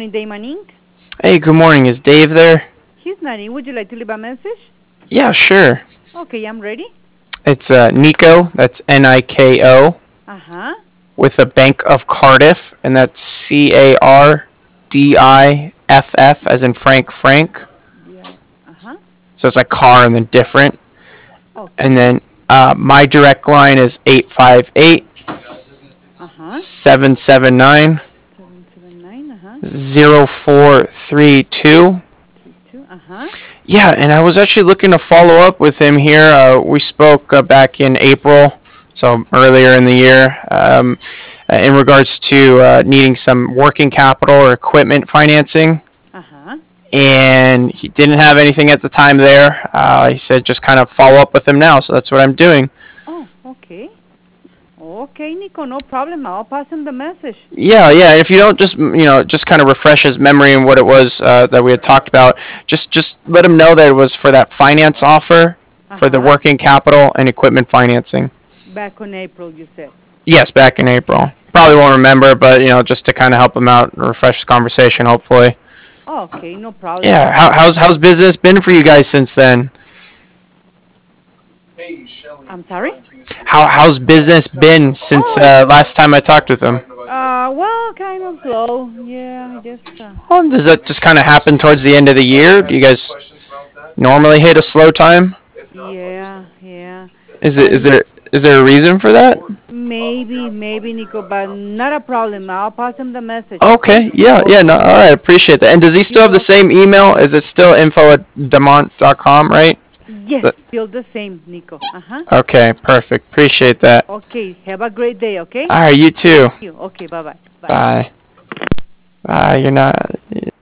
morning, Damon Inc. Hey, good morning. Is Dave there? He's not in. Would you like to leave a message? Yeah, sure. Okay, I'm ready. It's Nico. That's Niko Uh-huh. with a Bank of Cardiff, and that's Cardiff as in Frank. Yeah. Uh-huh. So it's like car and then different. And Okay. then my direct line is 858 Uh-huh. 779 779. Uh-huh. 0432. 32. Uh-huh. Yeah, and I was actually looking to follow up with him here. We spoke back in April, so earlier in the year, in regards to needing some working capital or equipment financing. Uh-huh. And he didn't have anything at the time there. He said just kind of follow up with him now, so that's what I'm doing. Oh, okay. Okay, Nico, no problem. I'll pass him the message. Yeah. If you don't just kind of refresh his memory and what it was that we had talked about, just let him know that it was for that finance offer for the Uh-huh. working capital and equipment financing. Back on April, you said. Yes, back in April. Probably won't remember, but just to kind of help him out, refresh the conversation, hopefully. Okay, no problem. Yeah. How's business been for you guys since then? I'm sorry? How's business been since Oh, last time I talked with him? well, kind of slow. Yeah, just, Well, does that just kind of happen towards the end of the year? Do you guys normally hit a slow time? yeah. Is it But is there a reason for that? maybe, Nico, but not a problem. I'll pass him the message, okay? Okay, yeah, no, all right, appreciate that. And does he still You're have the welcome. same email? Is it still info@demont.com, right? Yes, The- still the same, Nico. Uh-huh. Okay, perfect. Appreciate that. Okay, have a great day, okay? All right, you too. You. Okay, bye-bye. Bye. Bye. Bye. You're not.